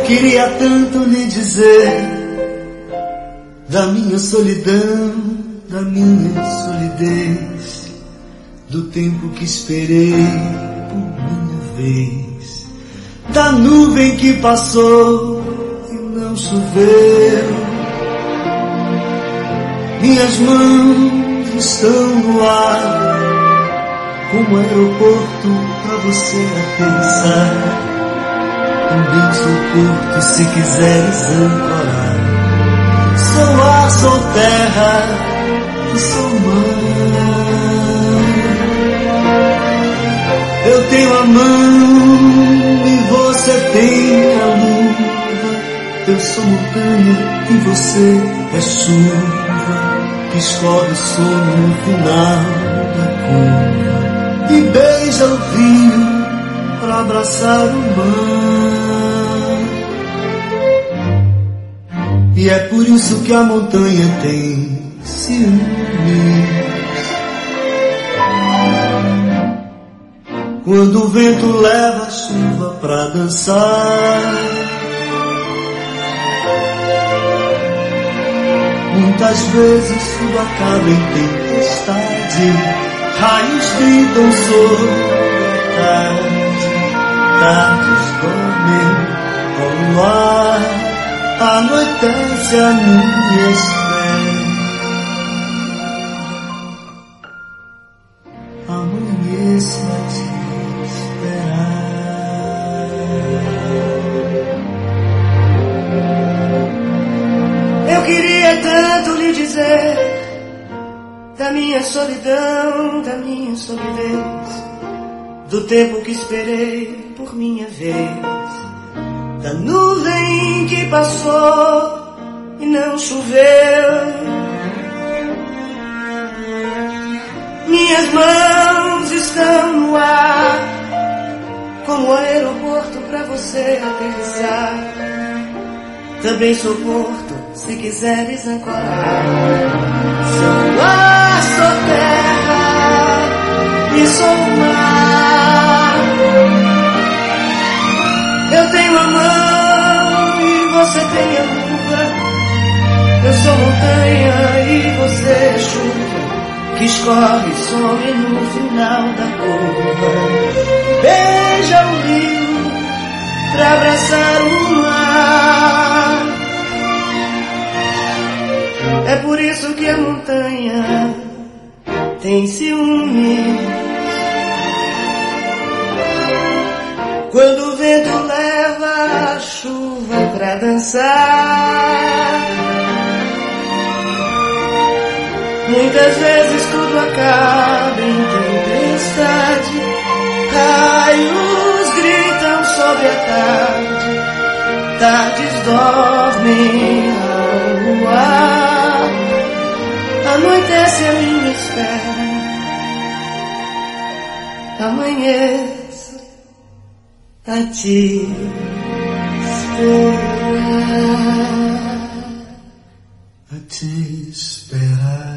queria tanto lhe dizer da minha solidão, da minha solidez, do tempo que esperei por minha vez, da nuvem que passou e não choveu. Minhas mãos estão no ar, como aeroporto pra você aterrissar. Também sou porto se quiseres ancorar. Sou ar, sou terra e sou mar. Eu tenho a mão e você tem a lua. Eu sou montanha e você é chuva que escorre o sono no final da curva e beija o rio pra abraçar o mar. E é por isso que a montanha tem ciúmes, quando o vento leva a chuva pra dançar. Muitas vezes tudo acaba em tempestade, raios gritam sobre a tarde, tardes dormem ao luar, anoitece a minha espera, amanhece a te esperar. Eu queria tanto lhe dizer da minha solidão, da minha solidez, do tempo que esperei por minha vez, da nuvem que passou e não choveu. Minhas mãos estão no ar, como aeroporto pra você aterrissar. Também sou porto se quiseres ancorar. Sou ar, sou terra e sou mar. Eu tenho a mão e você tem a lua. Eu sou montanha e você é chuva que escorre e some no final da curva. Beija o rio pra abraçar o mar. É por isso que a montanha tem ciúmes, quando o vento leva a chuva pra dançar. Muitas vezes tudo acaba em tempestade, raios gritam sobre a tarde, tardes dormem ao luar, anoitece a minha espera, amanhece a te esperar, a te esperar.